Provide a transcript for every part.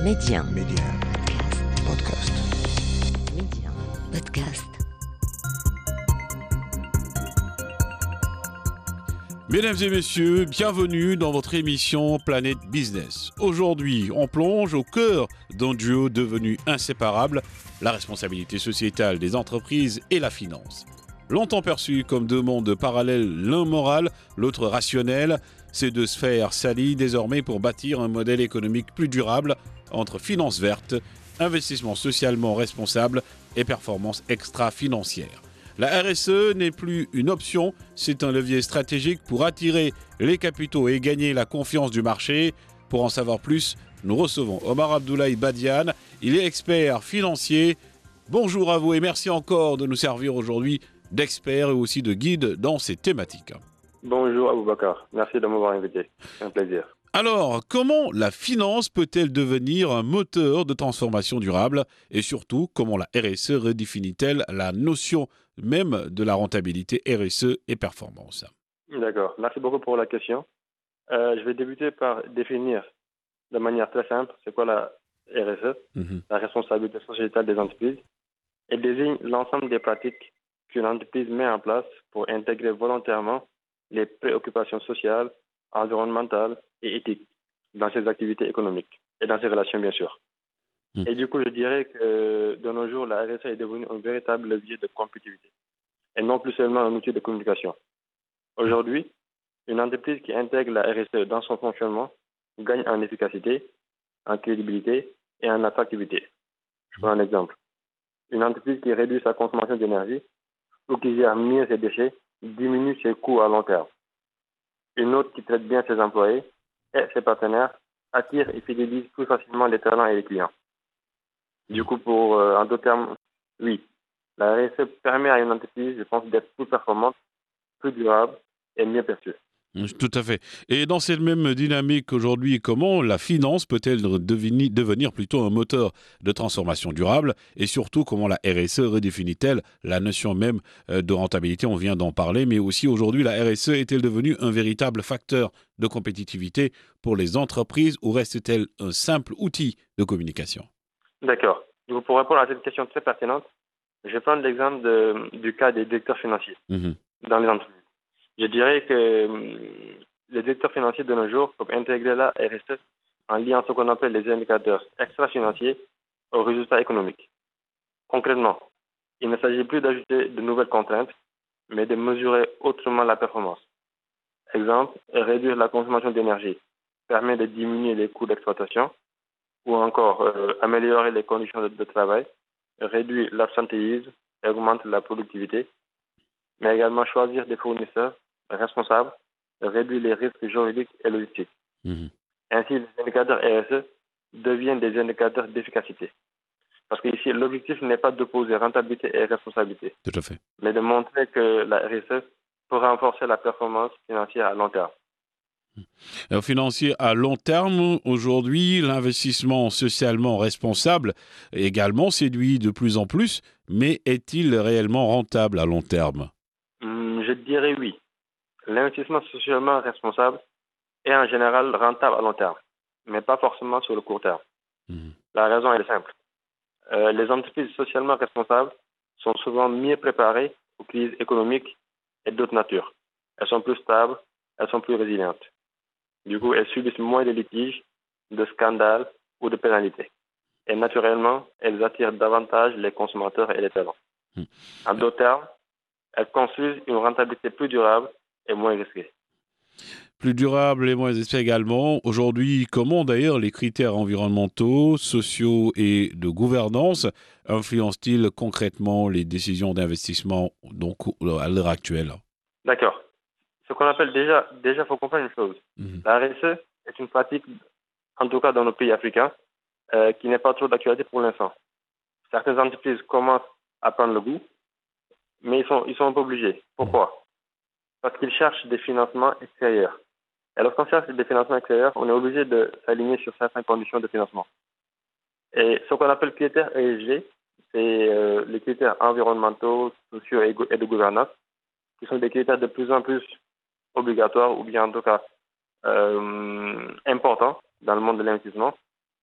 Média. Média. Podcast. Média. Podcast. Mesdames et messieurs, bienvenue dans votre émission Planète Business. Aujourd'hui, on plonge au cœur d'un duo devenu inséparable, la responsabilité sociétale des entreprises et la finance. Longtemps perçus comme deux mondes parallèles, l'un moral, l'autre rationnel, ces deux sphères s'allient désormais pour bâtir un modèle économique plus durable entre finance verte, investissement socialement responsable et performance extra-financière. La RSE n'est plus une option, c'est un levier stratégique pour attirer les capitaux et gagner la confiance du marché. Pour en savoir plus, nous recevons Omar Abdoulaye Badiane, il est expert financier. Bonjour à vous et merci encore de nous servir aujourd'hui d'expert et aussi de guide dans ces thématiques. Bonjour Aboubakar, merci de m'avoir invité, c'est un plaisir. Alors, comment la finance peut-elle devenir un moteur de transformation durable et surtout, comment la RSE redéfinit-elle la notion même de la rentabilité RSE et performance? D'accord, merci beaucoup pour la question. Je vais débuter par définir de manière très simple c'est quoi la RSE, la responsabilité sociétale des entreprises. Elle désigne l'ensemble des pratiques qu'une entreprise met en place pour intégrer volontairement les préoccupations sociales, environnementales et éthiques dans ses activités économiques et dans ses relations, bien sûr. Et du coup, je dirais que de nos jours, la RSE est devenue un véritable levier de compétitivité et non plus seulement un outil de communication. Aujourd'hui, une entreprise qui intègre la RSE dans son fonctionnement gagne en efficacité, en crédibilité et en attractivité. Je prends un exemple. Une entreprise qui réduit sa consommation d'énergie ou qui gère mieux ses déchets diminue ses coûts à long terme. Une autre qui traite bien ses employés et ses partenaires attire et fidélise plus facilement les talents et les clients. Du coup, en d'autres termes, oui, la RSE permet à une entreprise, je pense, d'être plus performante, plus durable et mieux perçue. Tout à fait. Et dans cette même dynamique aujourd'hui, comment la finance peut-elle devenir plutôt un moteur de transformation durable et surtout comment la RSE redéfinit-elle la notion même de rentabilité? On vient d'en parler, mais aussi aujourd'hui, la RSE est-elle devenue un véritable facteur de compétitivité pour les entreprises ou reste-t-elle un simple outil de communication? D'accord. Donc, pour répondre à cette question très pertinente, je vais prendre l'exemple du cas des directeurs financiers dans les entreprises. Je dirais que les directeurs financiers de nos jours peuvent intégrer la RSE en liant ce qu'on appelle les indicateurs extra-financiers aux résultats économiques. Concrètement, il ne s'agit plus d'ajouter de nouvelles contraintes, mais de mesurer autrement la performance. Exemple, réduire la consommation d'énergie permet de diminuer les coûts d'exploitation ou encore améliorer les conditions de travail, réduire l'absentéisme et augmente la productivité, mais également choisir des fournisseurs responsables, réduire les risques juridiques et logistiques. Ainsi, les indicateurs RSE deviennent des indicateurs d'efficacité. Parce qu'ici, l'objectif n'est pas d'opposer rentabilité et responsabilité, Tout à fait. mais de montrer que la RSE peut renforcer la performance financière à long terme. Financier à long terme, aujourd'hui, l'investissement socialement responsable également séduit de plus en plus, mais est-il réellement rentable à long terme? Je dirais oui. L'investissement socialement responsable est en général rentable à long terme, mais pas forcément sur le court terme. La raison est simple. Les entreprises socialement responsables sont souvent mieux préparées aux crises économiques et d'autres natures. Elles sont plus stables, elles sont plus résilientes. Du coup, elles subissent moins de litiges, de scandales ou de pénalités. Et naturellement, elles attirent davantage les consommateurs et les talents. En d'autres termes, elles construisent une rentabilité plus durable et moins risquée. Plus durable et moins risqué également. Aujourd'hui, comment d'ailleurs les critères environnementaux, sociaux et de gouvernance influencent-ils concrètement les décisions d'investissement donc, à l'heure actuelle? D'accord. Ce qu'on appelle déjà, il faut comprendre une chose. La RSE est une pratique, en tout cas dans nos pays africains, qui n'est pas trop d'actualité pour l'instant. Certaines entreprises commencent à prendre le goût, mais ils sont un peu obligés. Pourquoi? Parce qu'ils cherchent des financements extérieurs. Et lorsqu'on cherche des financements extérieurs, on est obligé de s'aligner sur certaines conditions de financement. Et ce qu'on appelle critères ESG, c'est les critères environnementaux, sociaux et de gouvernance, qui sont des critères de plus en plus obligatoires ou bien en tout cas importants dans le monde de l'investissement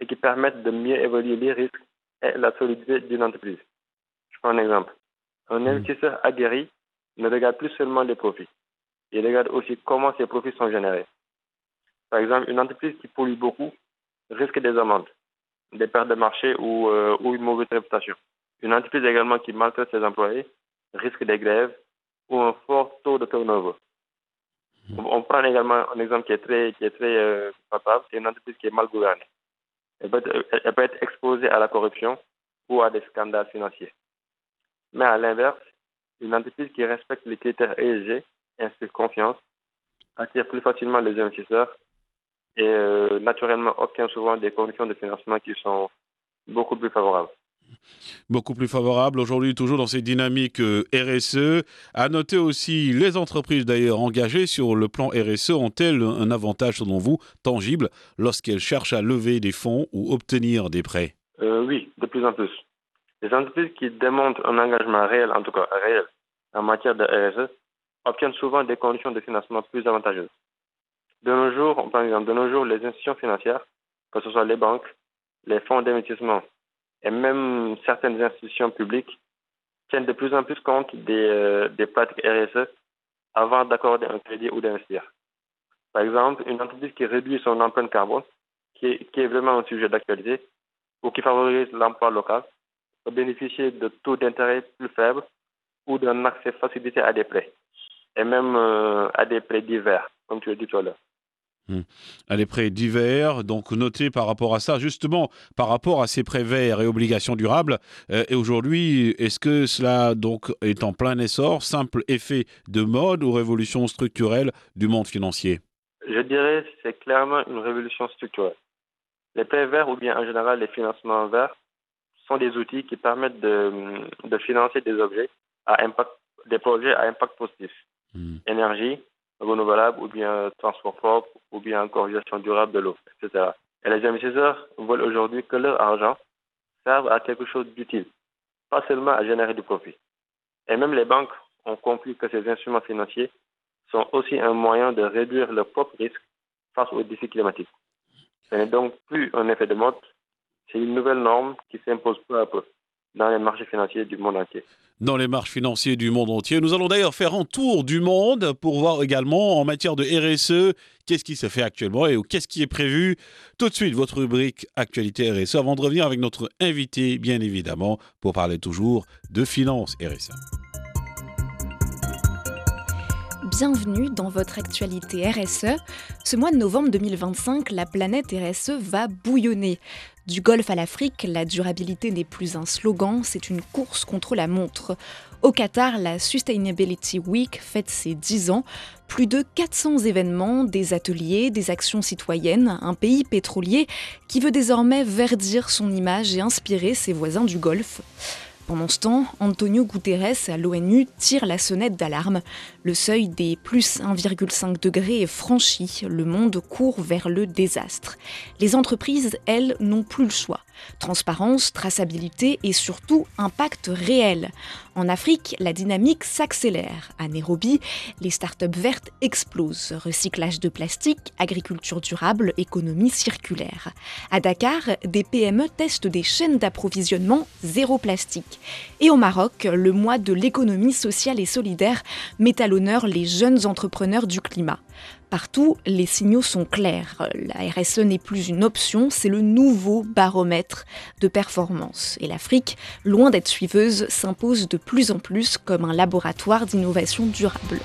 et qui permettent de mieux évaluer les risques et la solidité d'une entreprise. Je prends un exemple. Un investisseur aguerri ne regarde plus seulement les profits. Il regarde aussi comment ces profits sont générés. Par exemple, une entreprise qui pollue beaucoup risque des amendes, des pertes de marché ou une mauvaise réputation. Une entreprise également qui maltraite ses employés risque des grèves ou un fort taux de turnover. On prend également un exemple qui est très fatal, c'est une entreprise qui est mal gouvernée. Elle peut être exposée à la corruption ou à des scandales financiers. Mais à l'inverse, une entreprise qui respecte les critères ESG, inspire confiance, attire plus facilement les investisseurs et naturellement obtient souvent des conditions de financement qui sont beaucoup plus favorables. Beaucoup plus favorable aujourd'hui, toujours dans ces dynamiques RSE. À noter aussi, les entreprises d'ailleurs engagées sur le plan RSE ont-elles un avantage selon vous tangible lorsqu'elles cherchent à lever des fonds ou obtenir des prêts? Oui, de plus en plus. Les entreprises qui démontrent un engagement réel, en tout cas réel, en matière de RSE, obtiennent souvent des conditions de financement plus avantageuses. De nos jours, par exemple, les institutions financières, que ce soit les banques, les fonds d'investissement et même certaines institutions publiques, tiennent de plus en plus compte des pratiques RSE avant d'accorder un crédit ou d'investir. Par exemple, une entreprise qui réduit son empreinte carbone, qui est vraiment un sujet d'actualité, ou qui favorise l'emploi local, peut bénéficier de taux d'intérêt plus faibles ou d'un accès facilité à des prêts, et même à des prêts divers, comme tu l'as dit tout à l'heure. À des prêts divers, donc notés par rapport à ça, justement par rapport à ces prêts verts et obligations durables. Et aujourd'hui, est-ce que cela donc est en plein essor, simple effet de mode ou révolution structurelle du monde financier? Je dirais que c'est clairement une révolution structurelle. Les prêts verts ou bien en général les financements verts sont des outils qui permettent de financer des projets à impact positif. Énergie, renouvelable ou bien transport propre ou bien encore gestion durable de l'eau, etc. Et les investisseurs veulent aujourd'hui que leur argent serve à quelque chose d'utile, pas seulement à générer du profit. Et même les banques ont compris que ces instruments financiers sont aussi un moyen de réduire leurs propres risques face aux défis climatiques. Ce n'est donc plus un effet de mode, c'est une nouvelle norme qui s'impose peu à peu dans les marchés financiers du monde entier. Dans les marchés financiers du monde entier. Nous allons d'ailleurs faire un tour du monde pour voir également en matière de RSE, qu'est-ce qui se fait actuellement et qu'est-ce qui est prévu. Tout de suite, votre rubrique Actualité RSE, avant de revenir avec notre invité, bien évidemment, pour parler toujours de finances RSE. Bienvenue dans votre actualité RSE. Ce mois de novembre 2025, la planète RSE va bouillonner. Du Golfe à l'Afrique, la durabilité n'est plus un slogan, c'est une course contre la montre. Au Qatar, la Sustainability Week fête ses 10 ans. Plus de 400 événements, des ateliers, des actions citoyennes, un pays pétrolier qui veut désormais verdir son image et inspirer ses voisins du Golfe. Pendant ce temps, Antonio Guterres à l'ONU tire la sonnette d'alarme. Le seuil des plus 1,5 degrés est franchi. Le monde court vers le désastre. Les entreprises, elles, n'ont plus le choix. Transparence, traçabilité et surtout impact réel. En Afrique, la dynamique s'accélère. À Nairobi, les startups vertes explosent. Recyclage de plastique, agriculture durable, économie circulaire. À Dakar, des PME testent des chaînes d'approvisionnement zéro plastique. Et au Maroc, le mois de l'économie sociale et solidaire met à l'honneur les jeunes entrepreneurs du climat. Partout, les signaux sont clairs. La RSE n'est plus une option, c'est le nouveau baromètre de performance. Et l'Afrique, loin d'être suiveuse, s'impose de plus en plus comme un laboratoire d'innovation durable.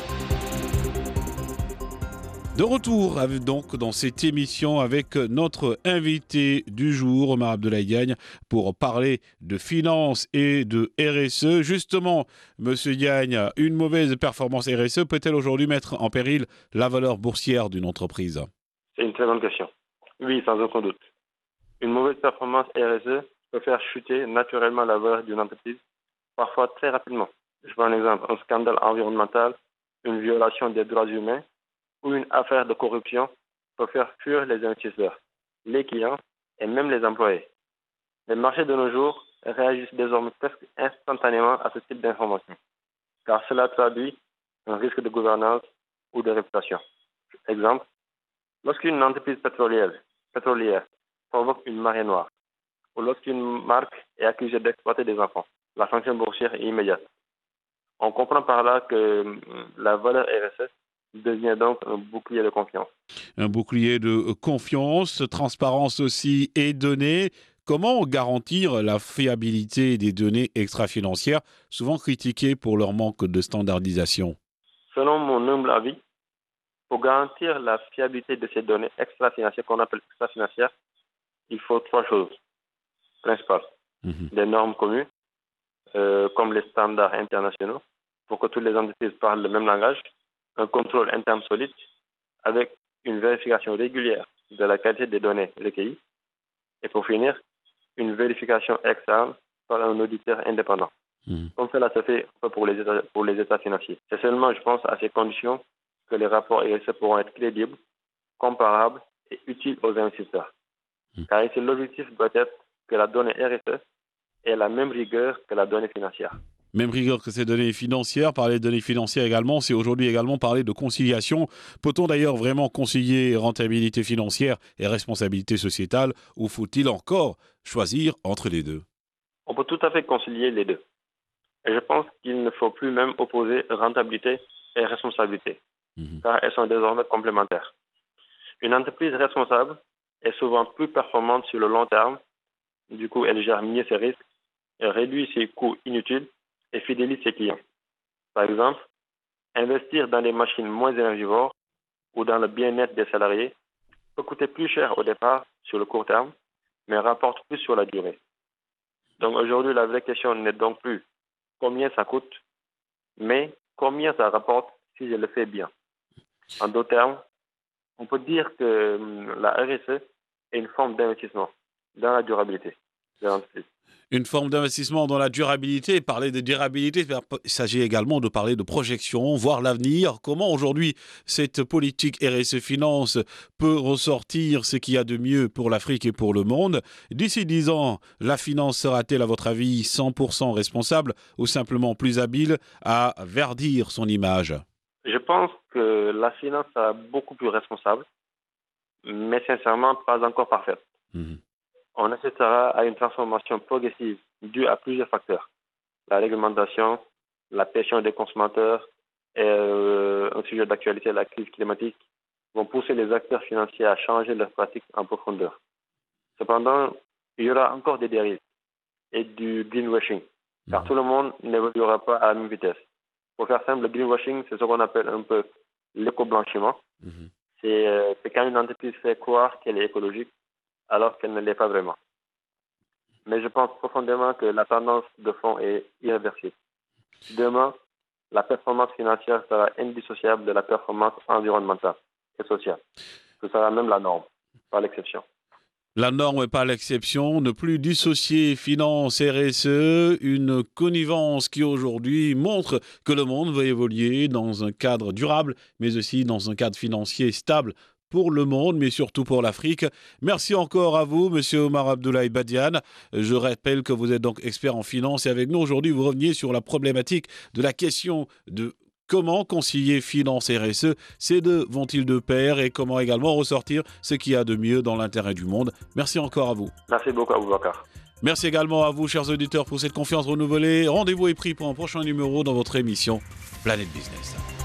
De retour donc dans cette émission avec notre invité du jour, Omar Abdoulaye Diagne, pour parler de finances et de RSE. Justement, Monsieur Diagne, une mauvaise performance RSE peut-elle aujourd'hui mettre en péril la valeur boursière d'une entreprise? C'est une très bonne question. Oui, sans aucun doute. Une mauvaise performance RSE peut faire chuter naturellement la valeur d'une entreprise, parfois très rapidement. Je prends un exemple, un scandale environnemental, une violation des droits humains, ou une affaire de corruption peut faire fuir les investisseurs, les clients et même les employés. Les marchés de nos jours réagissent désormais presque instantanément à ce type d'informations, car cela traduit un risque de gouvernance ou de réputation. Exemple, lorsqu'une entreprise pétrolière provoque une marée noire, ou lorsqu'une marque est accusée d'exploiter des enfants. La sanction boursière est immédiate. On comprend par là que la valeur RSE devient donc un bouclier de confiance. Un bouclier de confiance, transparence aussi et données. Comment garantir la fiabilité des données extra-financières, souvent critiquées pour leur manque de standardisation? Selon mon humble avis, pour garantir la fiabilité de ces données extra-financières, qu'on appelle extra-financières, il faut 3 choses principales. Des normes communes, comme les standards internationaux, pour que toutes les entreprises parlent le même langage, un contrôle interne solide, avec une vérification régulière de la qualité des données recueillies, et pour finir, une vérification externe par un auditeur indépendant. Comme cela se fait pour les états financiers. C'est seulement, je pense, à ces conditions que les rapports RSE pourront être crédibles, comparables et utiles aux investisseurs. Car ici, l'objectif doit être que la donnée RSE ait la même rigueur que la donnée financière. Même rigueur que ces données financières. Parler de données financières également, c'est aujourd'hui également parler de conciliation. Peut-on d'ailleurs vraiment concilier rentabilité financière et responsabilité sociétale, ou faut-il encore choisir entre les deux? On peut tout à fait concilier les deux. Et je pense qu'il ne faut plus même opposer rentabilité et responsabilité, car elles sont désormais complémentaires. Une entreprise responsable est souvent plus performante sur le long terme. Du coup, elle gère mieux ses risques, elle réduit ses coûts inutiles et fidélise ses clients. Par exemple, investir dans des machines moins énergivores ou dans le bien-être des salariés peut coûter plus cher au départ sur le court terme, mais rapporte plus sur la durée. Donc aujourd'hui, la vraie question n'est donc plus combien ça coûte, mais combien ça rapporte si je le fais bien. En d'autres termes, on peut dire que la RSE est une forme d'investissement dans la durabilité de l'entreprise. Une forme d'investissement dans la durabilité. Parler de durabilité, il s'agit également de parler de projection, voir l'avenir. Comment aujourd'hui cette politique RSE Finance peut ressortir ce qu'il y a de mieux pour l'Afrique et pour le monde? D'ici 10 ans, la finance sera-t-elle, à votre avis, 100% responsable ou simplement plus habile à verdir son image? Je pense que la finance sera beaucoup plus responsable, mais sincèrement pas encore parfaite. On assistera à une transformation progressive due à plusieurs facteurs. La réglementation, la pression des consommateurs et un sujet d'actualité, la crise climatique, vont pousser les acteurs financiers à changer leurs pratiques en profondeur. Cependant, il y aura encore des dérives et du greenwashing, car tout le monde n'évoluera pas à la même vitesse. Pour faire simple, le greenwashing, c'est ce qu'on appelle un peu l'éco-blanchiment. C'est quand une entreprise fait croire qu'elle est écologique alors qu'elle ne l'est pas vraiment. Mais je pense profondément que la tendance de fond est irréversible. Demain, la performance financière sera indissociable de la performance environnementale et sociale. Ce sera même la norme, pas l'exception. La norme n'est pas l'exception. Ne plus dissocier finance RSE, une connivence qui aujourd'hui montre que le monde va évoluer dans un cadre durable, mais aussi dans un cadre financier stable pour le monde, mais surtout pour l'Afrique. Merci encore à vous, Monsieur Omar Abdoulaye Badiane. Je rappelle que vous êtes donc expert en finance et avec nous aujourd'hui, vous reveniez sur la problématique de la question de comment concilier finance et RSE. Ces deux vont-ils de pair et comment également ressortir ce qu'il y a de mieux dans l'intérêt du monde. Merci encore à vous. Merci beaucoup à vous, Bakar. Merci également à vous, chers auditeurs, pour cette confiance renouvelée. Rendez-vous est pris pour un prochain numéro dans votre émission Planète Business.